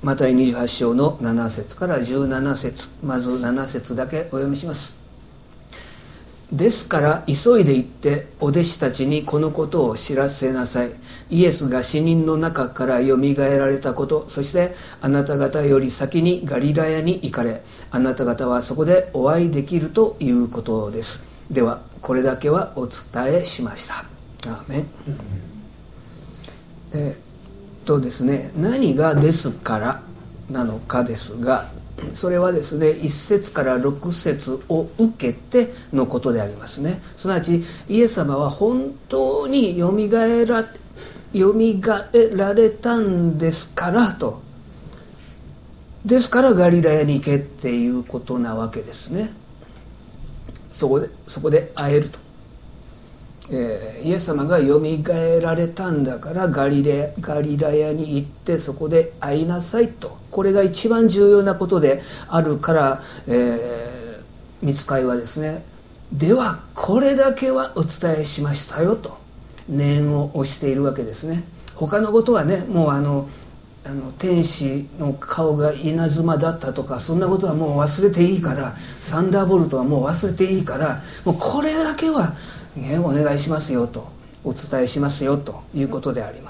マタイ28章の7節から17節、まず7節だけお読みします。ですから急いで行ってお弟子たちにこのことを知らせなさい。イエスが死人の中からよみがえられたこと、そしてあなた方より先にガリラヤに行かれ、あなた方はそこでお会いできるということです。ではこれだけはお伝えしました。アーメン。ですね、何がですからなのかですが、それはですね、1節から6節を受けてのことでありますね。すなわちイエス様は本当によみがえられたんですからと、ですからガリラヤに行けっていうことなわけですね。そこで会えると、イエス様がよみがえられたんだからガリラヤに行ってそこで会いなさいと、これが一番重要なことであるから、御使いはですね、ではこれだけはお伝えしましたよと念を押しているわけですね。他のことはね、もう天使の顔が稲妻だったとか、そんなことはもう忘れていいから、サンダーボルトはもう忘れていいから、もうこれだけは、ね、お願いしますよと、お伝えしますよということであります。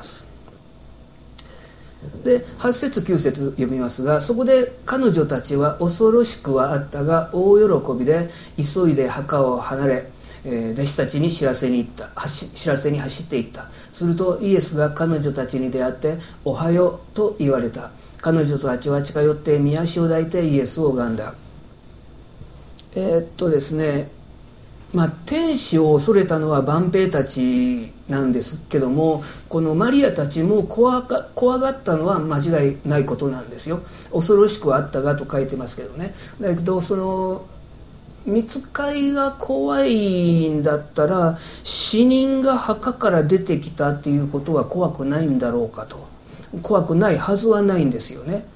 で8節9節読みますが、そこで彼女たちは恐ろしくはあったが大喜びで急いで墓を離れ、弟子たちに知らせに走っていった。するとイエスが彼女たちに出会っておはようと言われた。彼女たちは近寄って御足を抱いてイエスを拝んだ。ですね、天使を恐れたのは万兵たちなんですけども、このマリアたちも怖がったのは間違いないことなんですよ。恐ろしくはあったがと書いてますけどね。だけどその御使いが怖いんだったら、死人が墓から出てきたっていうことは怖くないんだろうかと。怖くないはずはないんですよね。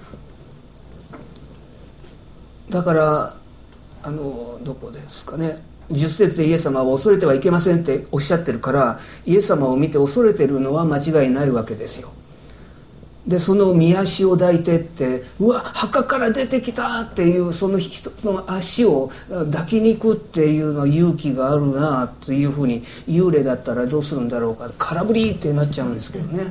だからどこですかね、10節でイエス様は恐れてはいけませんっておっしゃってるから、イエス様を見て恐れてるのは間違いないわけですよ。でその御足を抱いてって、うわ墓から出てきたっていう、その人の足を抱きに行くっていうのは勇気があるなっていうふうに、幽霊だったらどうするんだろうか、空振りってなっちゃうんですけどね。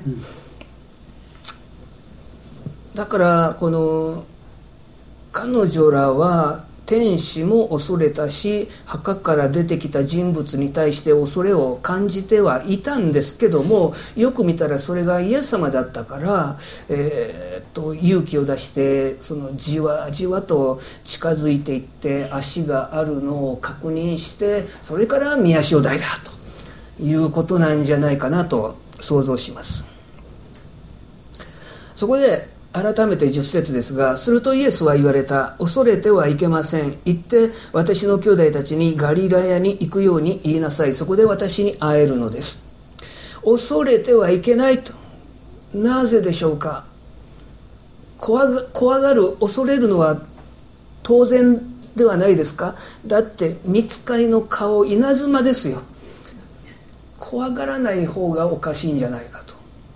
だからこの彼女らは天使も恐れたし、墓から出てきた人物に対して恐れを感じてはいたんですけども、よく見たらそれがイエス様だったから、勇気を出してそのじわじわと近づいていって足があるのを確認して、それから御足を抱いたということなんじゃないかなと想像します。そこで改めて10節ですが、するとイエスは言われた。恐れてはいけません。行って私の兄弟たちにガリラヤに行くように言いなさい。そこで私に会えるのです。恐れてはいけないと。なぜでしょうか。怖がる、恐れるのは当然ではないですか。だって御使いの顔稲妻ですよ。怖がらない方がおかしいんじゃないかと。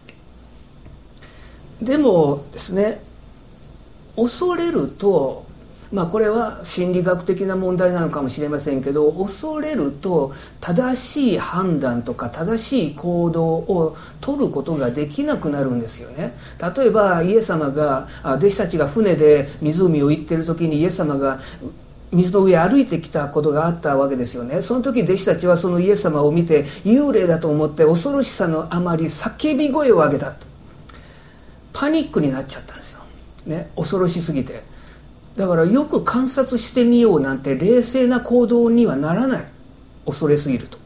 でもですね、恐れると、これは心理学的な問題なのかもしれませんけど、恐れると正しい判断とか正しい行動を取ることができなくなるんですよね。例えばイエス様が、弟子たちが船で湖を行っている時にイエス様が水の上歩いてきたことがあったわけですよね。その時弟子たちはそのイエス様を見て幽霊だと思って恐ろしさのあまり叫び声を上げたと。パニックになっちゃったんですよ、ね、恐ろしすぎて。だからよく観察してみようなんて冷静な行動にはならない、恐れすぎると。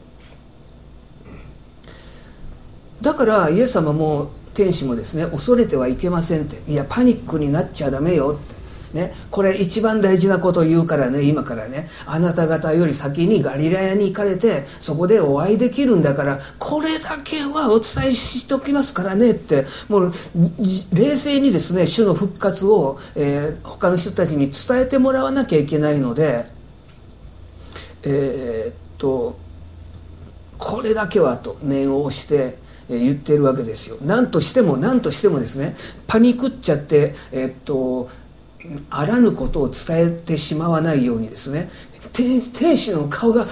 だからイエス様も天使もですね、恐れてはいけませんって、いやパニックになっちゃダメよってね、これ一番大事なことを言うからね、今からね、あなた方より先にガリラヤに行かれてそこでお会いできるんだから、これだけはお伝えしておきますからねって、もう冷静にですね、主の復活を、他の人たちに伝えてもらわなきゃいけないので、これだけはと念を押して、 言っているわけですよ。何としてもですね、パニクっちゃってあらぬことを伝えてしまわないようにですね、天使の顔が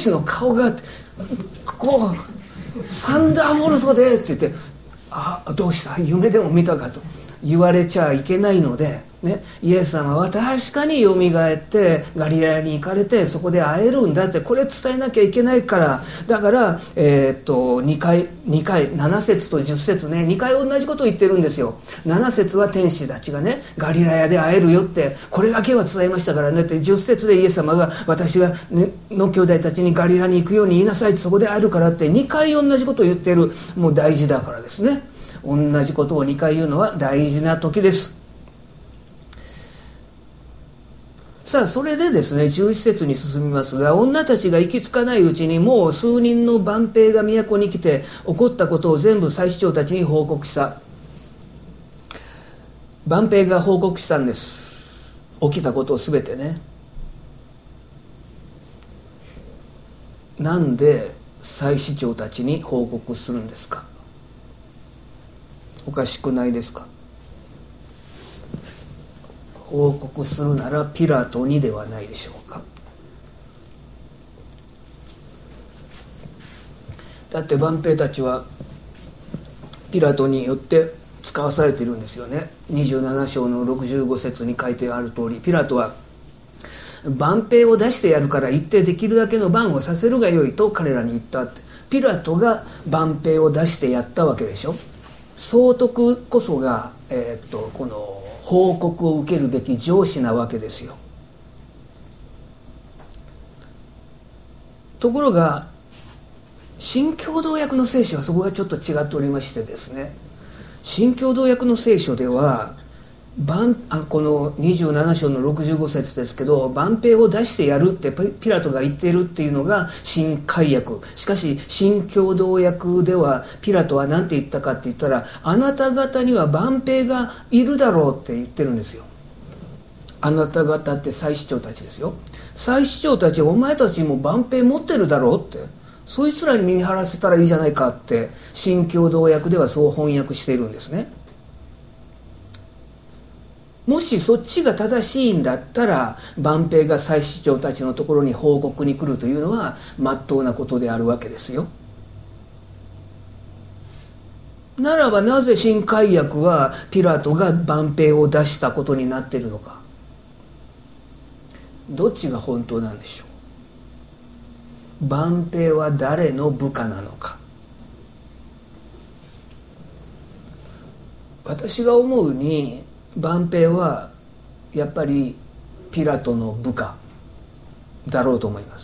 こうサンダーボルトでって言って、どうした夢でも見たかと言われちゃいけないので、ね、イエス様は確かによみがえってガリラヤに行かれてそこで会えるんだって、これ伝えなきゃいけないから、だから、2回7節と10節ね、2回同じことを言ってるんですよ。7節は天使たちがねガリラヤで会えるよってこれだけは伝えましたからねって、10節でイエス様が私が、ね、の兄弟たちにガリラに行くように言いなさいって、そこで会えるからって2回同じことを言ってる。もう大事だからですね。同じことを2回言うのは大事な時です。さあそれでですね、11節に進みますが、女たちが行き着かないうちにもう数人の万兵が都に来て起こったことを全部祭司長たちに報告した。万兵が報告したんです。起きたことを全てね。なんで祭司長たちに報告するんですか。おかしくないですか。報告するならピラトにではないでしょうか。だって万兵たちはピラトによって使わされているんですよね。27章の65節に書いてある通り、ピラトは万兵を出してやるから行ってできるだけの番をさせるがよいと彼らに言ったって。ピラトが万兵を出してやったわけでしょ。総督こそが、この報告を受けるべき上司なわけですよ。ところが新共同訳の聖書はそこがちょっと違っておりましてですね、新共同訳の聖書ではこの27章の65節ですけど、万兵を出してやるってピラトが言っているっていうのが新改訳。しかし新共同訳ではピラトは何て言ったかって言ったら、あなた方には万兵がいるだろうって言ってるんですよ。あなた方って祭司長たちですよ。祭司長たち、お前たちも万兵持ってるだろうって、そいつらに見張らせたらいいじゃないかって新共同訳ではそう翻訳しているんですね。もしそっちが正しいんだったら、万兵が祭司長たちのところに報告に来るというのは真っ当なことであるわけですよ。ならばなぜ新改訳はピラトが万兵を出したことになっているのか。どっちが本当なんでしょう。万兵は誰の部下なのか。私が思うに万兵はやっぱりピラトの部下だろうと思います。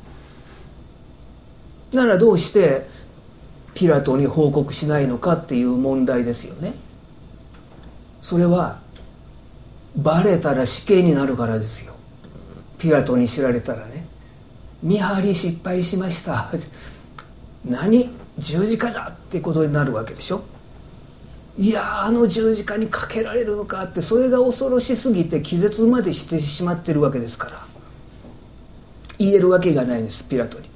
ならどうしてピラトに報告しないのかっていう問題ですよね。それはバレたら死刑になるからですよ。ピラトに知られたらね、見張り失敗しました何十字架だってことになるわけでしょ。いやあの十字架にかけられるのかって、それが恐ろしすぎて気絶までしてしまってるわけですから、言えるわけがないんです、ピラトに。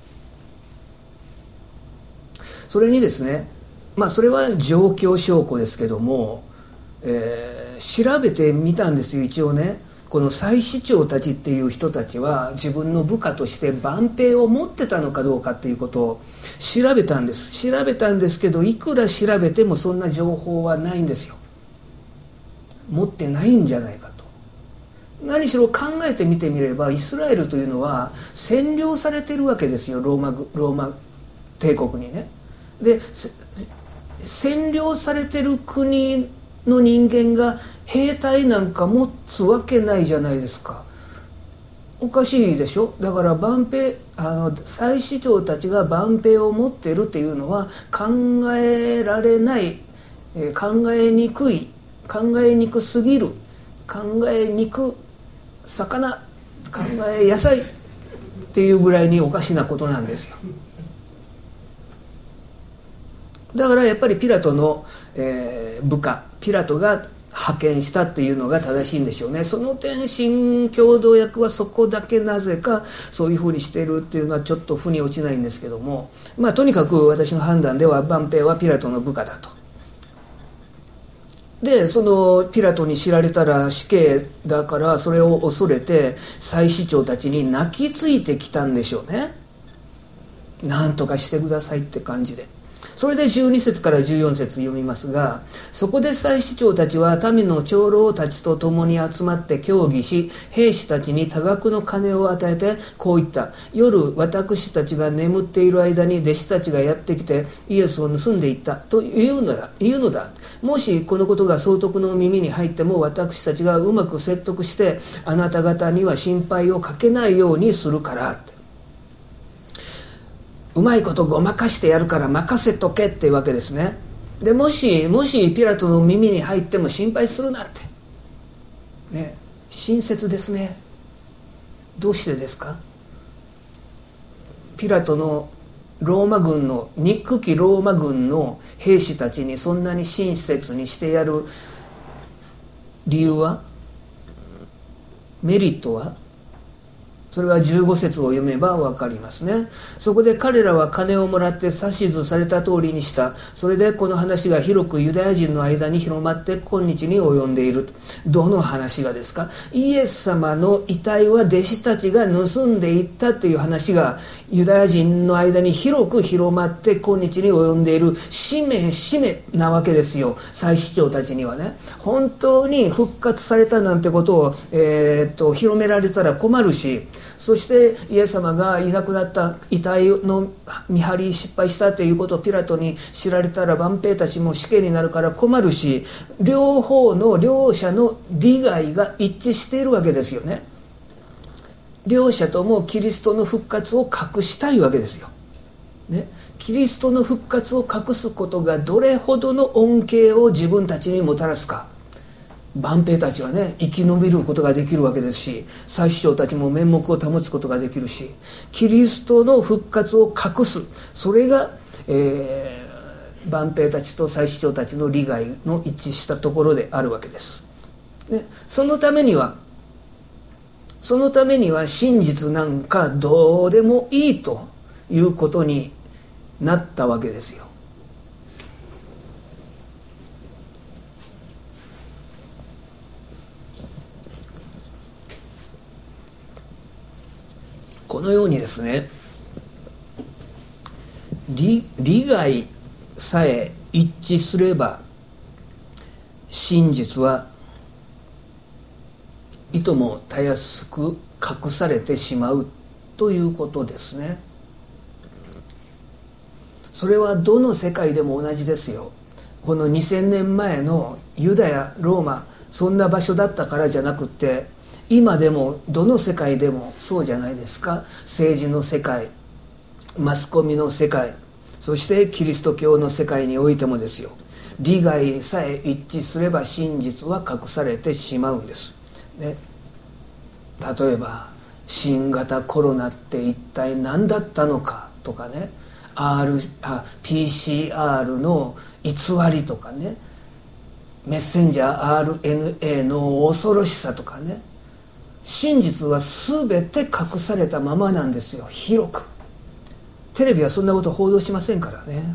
それにですね、それは状況証拠ですけども、調べてみたんですよ、一応ね。この祭司長たちっていう人たちは自分の部下として万兵を持ってたのかどうかっていうことを調べたんですけど、いくら調べてもそんな情報はないんですよ。持ってないんじゃないかと。何しろ考えてみてみれば、イスラエルというのは占領されてるわけですよ、ローマ帝国にね。で占領されてる国の人間が兵隊なんか持つわけないじゃないですか。おかしいでしょ。だから祭司長たちが万兵を持っているっていうのは考えられない、考えにくすぎる、考えにく魚、考え野菜っていうぐらいにおかしなことなんですよ。だからやっぱりピラトの、部下、ピラトが派遣したっていうのが正しいんでしょうね。その点新共同訳はそこだけなぜかそういうふうにしているっていうのはちょっと腑に落ちないんですけども、とにかく私の判断では万兵はピラトの部下だと。でそのピラトに知られたら死刑だから、それを恐れて祭司長たちに泣きついてきたんでしょうね。なんとかしてくださいって感じで。それで12節から14節読みますが、そこで祭司長たちは民の長老たちと共に集まって協議し、兵士たちに多額の金を与えてこう言った。夜私たちが眠っている間に弟子たちがやってきてイエスを盗んでいったというのだ。もしこのことが総督の耳に入っても、私たちがうまく説得してあなた方には心配をかけないようにするからって。うまいことごまかしてやるから任せとけっていうわけですね。でもしピラトの耳に入っても心配するなってね、親切ですね。どうしてですか。ピラトのローマ軍の憎きローマ軍の兵士たちにそんなに親切にしてやる理由は、メリットは、それは15節を読めば分かりますね。そこで彼らは金をもらって指図された通りにした。それでこの話が広くユダヤ人の間に広まって今日に及んでいる。どの話がですか。イエス様の遺体は弟子たちが盗んでいったという話がユダヤ人の間に広く広まって今日に及んでいる。使命なわけですよ。祭司長たちにはね、本当に復活されたなんてことを、広められたら困るし、そしてイエス様がいなくなった遺体の見張り失敗したということをピラトに知られたら万兵たちも死刑になるから困るし、両者の利害が一致しているわけですよね。両者ともキリストの復活を隠したいわけですよ、ね、キリストの復活を隠すことがどれほどの恩恵を自分たちにもたらすか。万兵たちはね、生き延びることができるわけですし、祭司長たちも面目を保つことができるし、キリストの復活を隠す、それが、万兵たちと祭司長たちの利害の一致したところであるわけです、ね、そのためには真実なんかどうでもいいということになったわけですよ。このようにですね、利害さえ一致すれば真実はいともたやすく隠されてしまうということですね。それはどの世界でも同じですよ。この2000年前のユダヤローマ、そんな場所だったからじゃなくて、今でもどの世界でもそうじゃないですか。政治の世界、マスコミの世界、そしてキリスト教の世界においてもですよ。利害さえ一致すれば真実は隠されてしまうんです、ね、例えば新型コロナって一体何だったのかとかね、PCR の偽りとかね、メッセンジャー RNA の恐ろしさとかね、真実は全て隠されたままなんですよ。広くテレビはそんなことを報道しませんからね。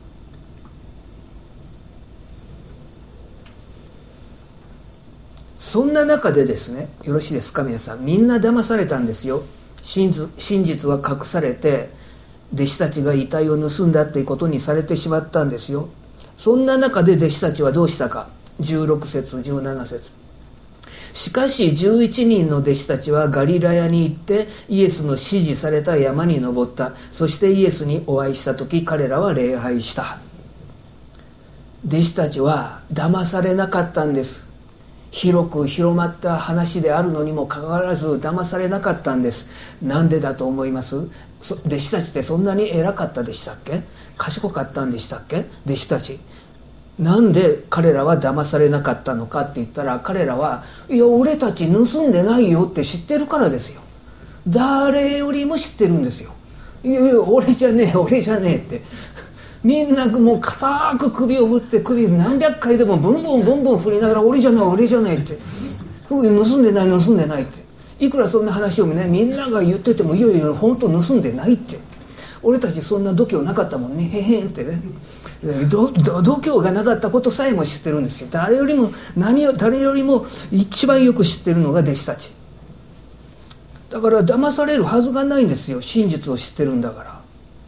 そんな中でですね、よろしいですか皆さん、みんな騙されたんですよ。真実は隠されて弟子たちが遺体を盗んだっていうことにされてしまったんですよ。そんな中で弟子たちはどうしたか。16節17節、しかし11人の弟子たちはガリラヤに行ってイエスの指示された山に登った。そしてイエスにお会いした時、彼らは礼拝した。弟子たちは騙されなかったんです。広く広まった話であるのにもかかわらず騙されなかったんです。なんでだと思います？弟子たちってそんなに偉かったでしたっけ？賢かったんでしたっけ？弟子たち。なんで彼らは騙されなかったのかって言ったら、彼らはいや俺たち盗んでないよって知ってるからですよ。誰よりも知ってるんですよ。いや俺じゃねえってみんなもう固く首を振って首何百回でもブンブンブンブン振りながら俺じゃない俺じゃないって盗んでない盗んでないっていくらそんな話をねみんなが言っててもいやいや本当盗んでないって俺たちそんな度胸なかったもんねへへんってね度胸がなかったことさえも知ってるんですよ。誰よりも一番よく知ってるのが弟子たちだから騙されるはずがないんですよ。真実を知ってるんだから。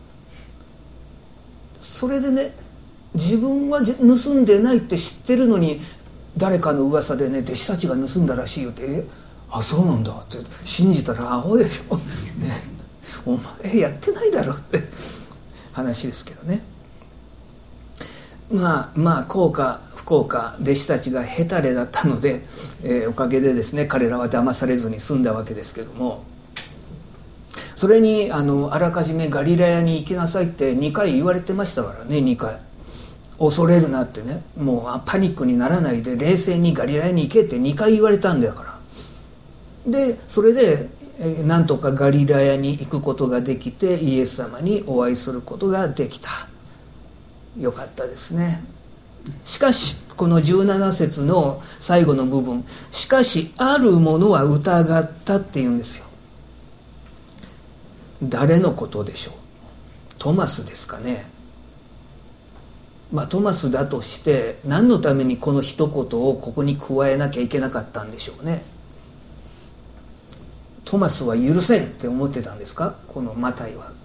それでね自分は盗んでないって知ってるのに誰かの噂でね弟子たちが盗んだらしいよってあそうなんだって信じたらアホでしょ、ね、お前やってないだろって話ですけどね。まあ幸か不幸か弟子たちがヘタレだったので、おかげでですね彼らは騙されずに済んだわけですけども、それにあらかじめガリラヤに行きなさいって2回言われてましたからね。2回恐れるなってねもうパニックにならないで冷静にガリラヤに行けって2回言われたんだからでそれでなんとかガリラヤに行くことができてイエス様にお会いすることができた。よかったですね。しかしこの17節の最後の部分しかしある者は疑ったっていうんですよ。誰のことでしょう。トマスですかね。トマスだとして何のためにこの一言をここに加えなきゃいけなかったんでしょうね。トマスは許せんって思ってたんですかこのマタイは。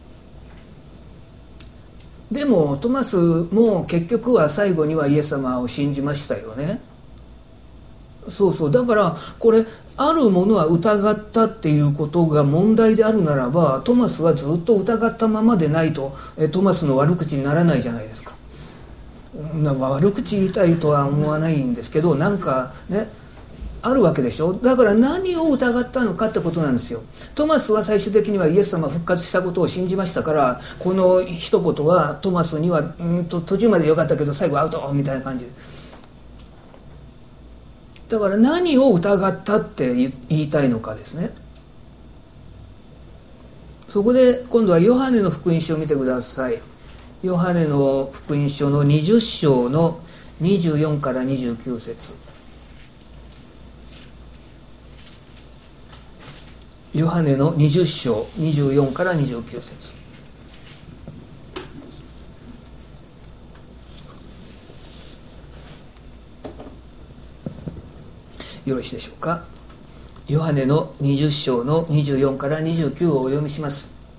でもトマスも結局は最後にはイエス様を信じましたよね。そうだからこれあるものは疑ったっていうことが問題であるならばトマスはずっと疑ったままでないとトマスの悪口にならないじゃないですか。悪口言いたいとは思わないんですけどなんかねあるわけでしょ。だから何を疑ったのかってことなんですよ。トマスは最終的にはイエス様が復活したことを信じましたからこの一言はトマスには途中まで良かったけど最後アウトみたいな感じでだから何を疑ったって言いたいのかですね。そこで今度はヨハネの福音書を見てください。ヨハネの福音書の20章の24から29節。ヨハネの20章24から29節。よろしいでしょうか。ヨハネの20章の24から29をお読みします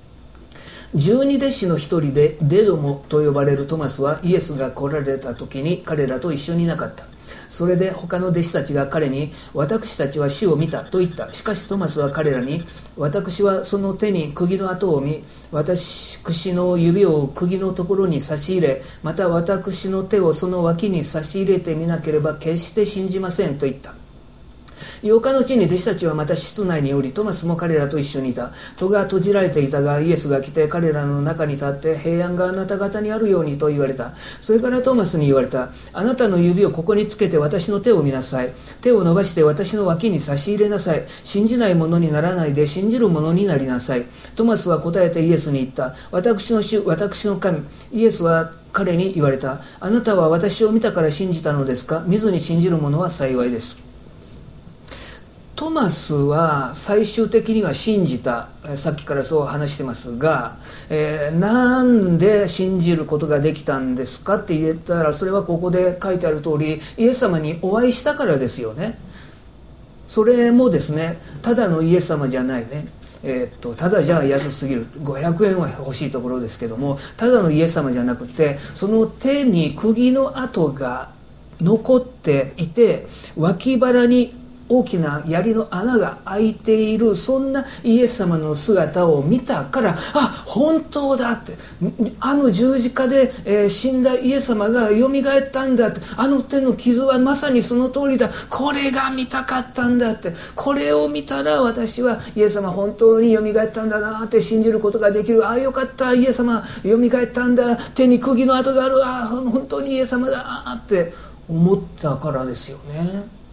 。12弟子の一人でデドモと呼ばれるトマスはイエスが来られた時に彼らと一緒にいなかった。それで他の弟子たちが彼に私たちは主を見たと言った。しかしトマスは彼らに私はその手に釘の跡を見私の指を釘のところに差し入れまた私の手をその脇に差し入れてみなければ決して信じませんと言った。8日のうちに弟子たちはまた室内におりトマスも彼らと一緒にいた。戸が閉じられていたがイエスが来て彼らの中に立って平安があなた方にあるようにと言われた。それからトマスに言われた。あなたの指をここにつけて私の手を見なさい。手を伸ばして私の脇に差し入れなさい。信じない者にならないで信じる者になりなさい。トマスは答えてイエスに言った。私の主私の神。イエスは彼に言われた。あなたは私を見たから信じたのですか。見ずに信じる者は幸いです。トマスは最終的には信じた。さっきからそう話してますが、なんで信じることができたんですかって言ったらそれはここで書いてある通りイエス様にお会いしたからですよね。それもですねただのイエス様じゃないね。ただじゃあ安すぎる500円は欲しいところですけどもただのイエス様じゃなくてその手に釘の跡が残っていて脇腹に大きな槍の穴が開いているそんなイエス様の姿を見たから本当だってあの十字架で、死んだイエス様がよみがえったんだってあの手の傷はまさにその通りだこれが見たかったんだってこれを見たら私はイエス様本当によみがえったんだなって信じることができるよかったイエス様よみがえったんだ手に釘の跡がある本当にイエス様だって思ったからですよね。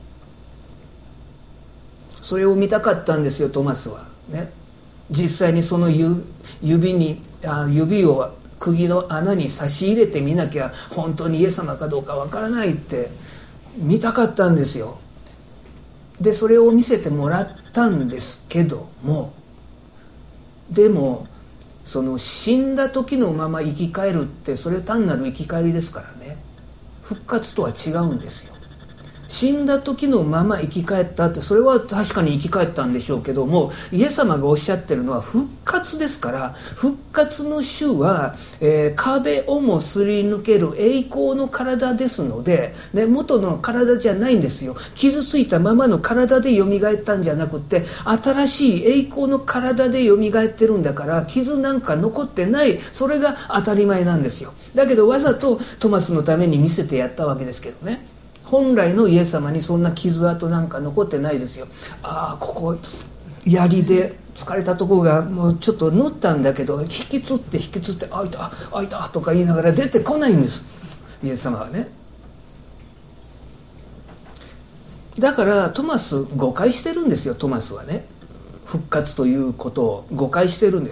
それを見たかったんですよトマスはね。実際にその指を釘の穴に差し入れてみなきゃ本当にイエス様かどうかわからないって見たかったんですよ。でそれを見せてもらったんですけども、でもその死んだ時のまま生き返るってそれ単なる生き返りですからね。復活とは違うんですよ。死んだ時のまま生き返ったって、それは確かに生き返ったんでしょうけども、イエス様がおっしゃってるのは復活ですから、復活の主は、壁をもすり抜ける栄光の体ですので、ね、元の体じゃないんですよ。傷ついたままの体でよみがえったんじゃなくて、新しい栄光の体でよみがえってるんだから、傷なんか残ってない、それが当たり前なんですよ。だけどわざとトマスのために見せてやったわけですけどね。本来のイエス様にそんな傷跡なんか残ってないですよ。ああ、ここ槍で疲れたところがもうちょっと縫ったんだけど、引きつって開いたとか言いながら出てこないんです、イエス様はね。だからトマス誤解してるんですよ。トマスはね、復活ということを誤解してるんです。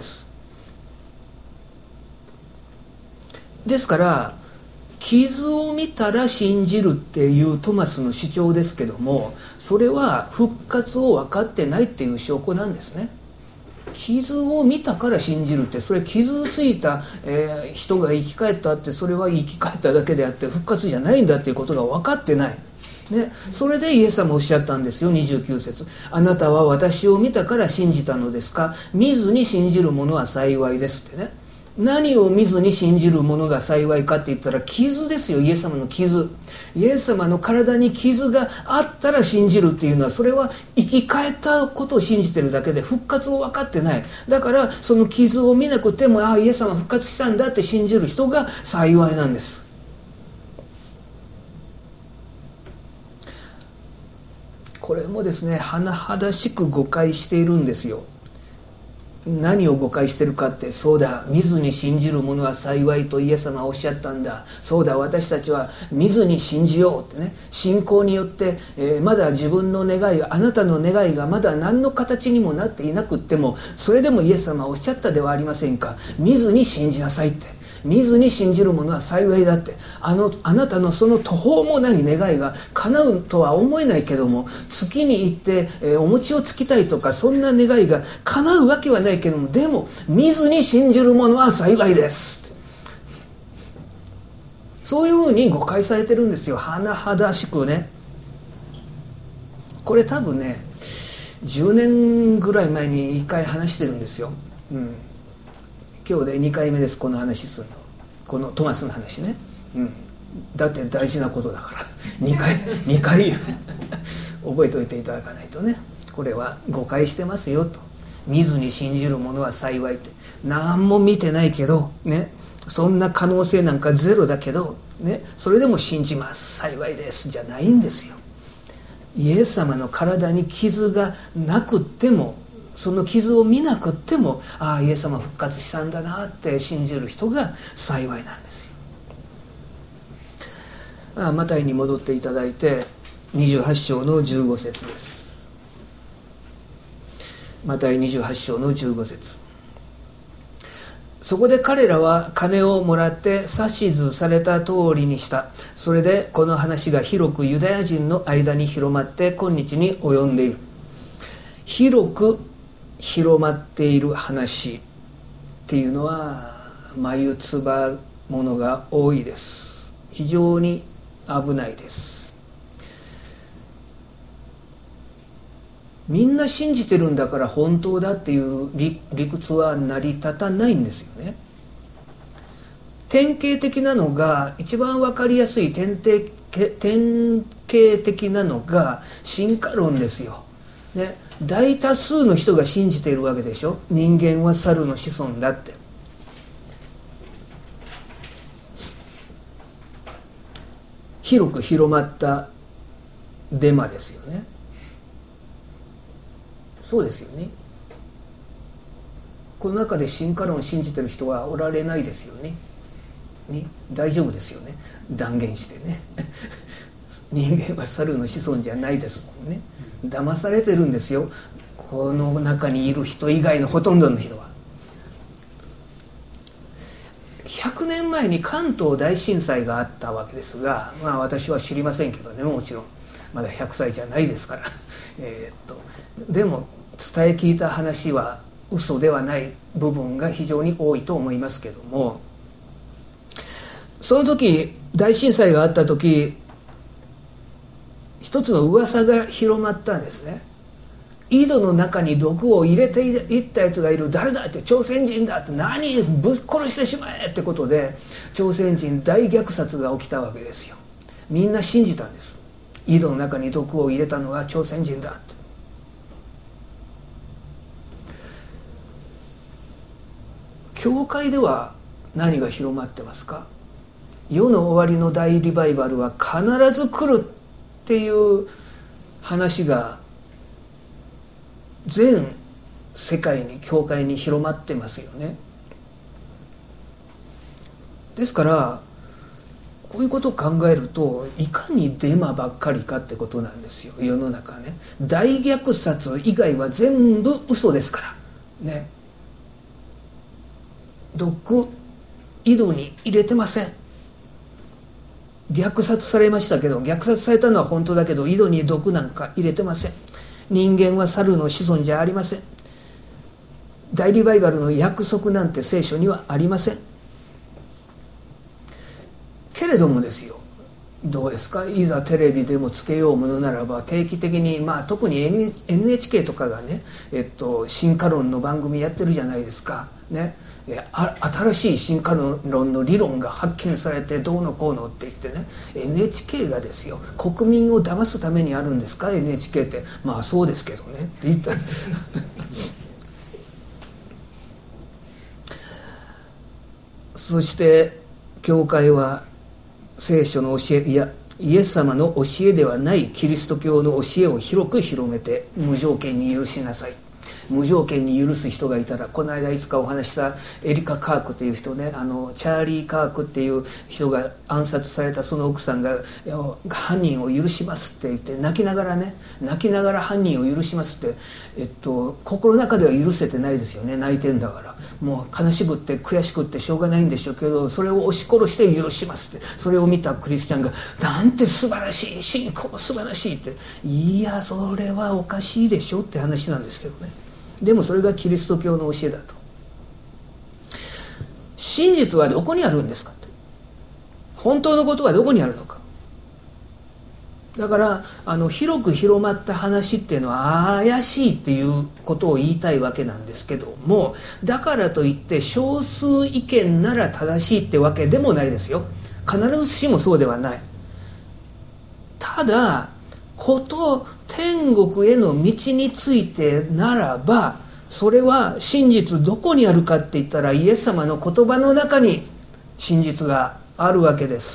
ですから傷を見たら信じるっていうトマスの主張ですけども、それは復活を分かってないっていう証拠なんですね。傷を見たから信じるって、それ傷ついた、人が生き返ったって、それは生き返っただけであって復活じゃないんだっていうことが分かってない、ね、それでイエス様おっしゃったんですよ。29節、あなたは私を見たから信じたのですか、見ずに信じる者は幸いですってね。何を見ずに信じる者が幸いかって言ったら、傷ですよ。イエス様の傷。イエス様の体に傷があったら信じるっていうのは、それは生き返ったことを信じてるだけで復活を分かってない。だからその傷を見なくても、ああイエス様復活したんだって信じる人が幸いなんです。これもですね、甚だしく誤解しているんですよ。何を誤解してるかって、そうだ、見ずに信じる者は幸いとイエス様はおっしゃったんだ、そうだ、私たちは見ずに信じようってね。信仰によって、まだ自分の願いが、あなたの願いがまだ何の形にもなっていなくっても、それでもイエス様はおっしゃったではありませんか。見ずに信じなさいって。見ずに信じる者は幸いだって。あなたのその途方もない願いが叶うとは思えないけども、月に行って、お餅をつきたいとか、そんな願いが叶うわけはないけども、でも見ずに信じる者は幸いです。そういうふうに誤解されてるんですよ。甚だしくね。これ多分ね、10年ぐらい前に1回話してるんですよ。今日で2回目です、この話するの。このトマスの話ね、だって大事なことだから2回覚えておいていただかないとね。これは誤解してますよと。見ずに信じる者は幸いって、何も見てないけどね、そんな可能性なんかゼロだけどね、それでも信じます幸いですじゃないんですよ。イエス様の体に傷がなくっても、その傷を見なくっても、ああイエス様復活したんだなって信じる人が幸いなんですよ。マタイに戻っていただいて、28章の15節です。マタイ28章の15節。そこで彼らは金をもらって指図された通りにした。それでこの話が広くユダヤ人の間に広まって今日に及んでいる。広く広まっている話っていうのは眉唾ものが多いです。非常に危ないです。みんな信じてるんだから本当だっていう理屈は成り立たないんですよね。典型的なのが、一番わかりやすい典型的なのが進化論ですよ、ね。大多数の人が信じているわけでしょ。人間は猿の子孫だって。広く広まったデマですよね。そうですよね。この中で進化論を信じてる人はおられないですよね。大丈夫ですよね、断言してね人間は猿の子孫じゃないですもんね。騙されてるんですよ、この中にいる人以外のほとんどの人は。 前に関東大震災があったわけですが、私は知りませんけどね、もちろんまだ100歳じゃないですからでも伝え聞いた話は嘘ではない部分が非常に多いと思いますけども、その時大震災があった時、一つの噂が広まったんですね。井戸の中に毒を入れていったやつがいる、誰だって、朝鮮人だって、何ぶっ殺してしまえってことで朝鮮人大虐殺が起きたわけですよ。みんな信じたんです。井戸の中に毒を入れたのは朝鮮人だって。教会では何が広まってますか？世の終わりの大リバイバルは必ず来るっていう話が全世界に、教会に広まってますよね。ですからこういうことを考えると、いかにデマばっかりかってことなんですよ、世の中ね。大虐殺以外は全部嘘ですからね。毒井戸に入れてません。虐殺されましたけど、虐殺されたのは本当だけど、井戸に毒なんか入れてません。人間は猿の子孫じゃありません。大リバイバルの約束なんて聖書にはありません。けれどもですよ、どうですか、いざテレビでもつけようものならば、定期的に、特に NHK とかがね、進化論の番組やってるじゃないですかね。新しい進化論の理論が発見されてどうのこうのって言ってね、 NHK がですよ、国民を騙すためにあるんですか NHK って。そうですけどねって言ったらそして教会は聖書の教え、いやイエス様の教えではないキリスト教の教えを広く広めて、無条件に許しなさい。無条件に許す人がいたら、この間いつかお話したエリカ・カークという人ね、チャーリー・カークっていう人が暗殺されたその奥さんが、犯人を許しますって言って泣きながら犯人を許しますって、心の中では許せてないですよね。泣いてんだから、もう悲しくって悔しくってしょうがないんでしょうけど、それを押し殺して許しますって、それを見たクリスチャンが、なんて素晴らしい、信仰素晴らしいって、いやそれはおかしいでしょって話なんですけどね。でもそれがキリスト教の教えだと。真実はどこにあるんですかって、本当のことはどこにあるのか。だから広く広まった話っていうのは怪しいっていうことを言いたいわけなんですけども、だからといって少数意見なら正しいってわけでもないですよ。必ずしもそうではない。ただ天国への道についてならば、それは真実どこにあるかって言ったら、イエス様の言葉の中に真実があるわけです。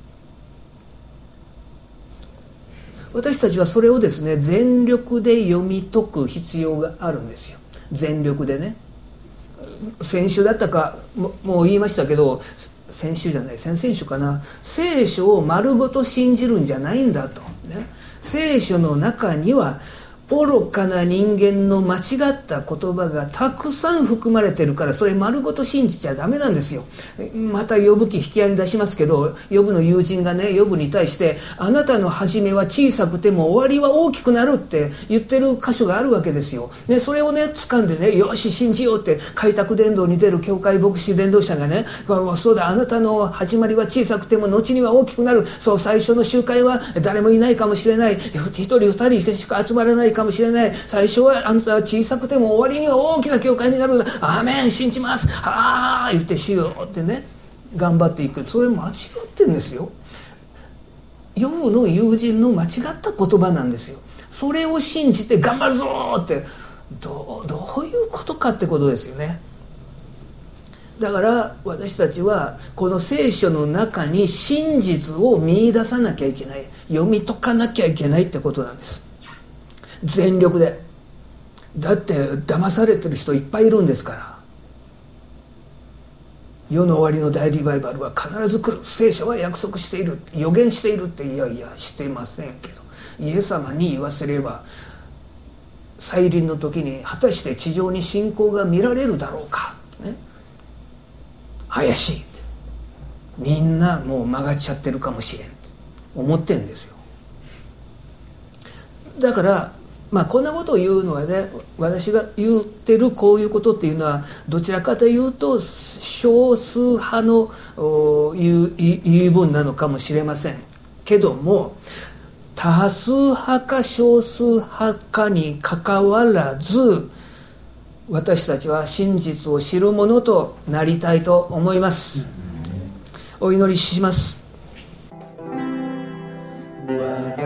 私たちはそれをですね、全力で読み解く必要があるんですよ。全力でね。先週だったかもう言いましたけど、先々週かな、聖書を丸ごと信じるんじゃないんだとね。聖書の中には愚かな人間の間違った言葉がたくさん含まれてるから、それ丸ごと信じちゃダメなんですよ。またヨブ記引き合いに出しますけど、ヨブの友人がね、ヨブに対して、あなたの始めは小さくても終わりは大きくなるって言ってる箇所があるわけですよ。でそれをね掴んでね、よし信じようって開拓伝道に出る教会牧師伝道者がね、そうだ、あなたの始まりは小さくても後には大きくなる。そう、最初の集会は誰もいないかもしれない、一人二人しか集まらないかもしれない、最初はあんたは小さくても終わりには大きな教会になるんだ、アーメン信じます、ああ言ってしようってね頑張っていく。それ間違ってるんですよ。ヨブの友人の間違った言葉なんですよ。それを信じて頑張るぞってどういうことかってことですよね。だから私たちはこの聖書の中に真実を見出さなきゃいけない、読み解かなきゃいけないってことなんです。全力で。だって騙されてる人いっぱいいるんですから。世の終わりの大リバイバルは必ず来る、聖書は約束している、予言しているって、いやいやしていませんけど、イエス様に言わせれば再臨の時に果たして地上に信仰が見られるだろうかってね、怪しいって。 みんなもう曲がっちゃってるかもしれんと思ってるんですよ。だからこんなことを言うのはね、私が言ってるこういうことっていうのはどちらかというと少数派の言い分なのかもしれませんけども、多数派か少数派かにかかわらず私たちは真実を知るものとなりたいと思います。お祈りします。我が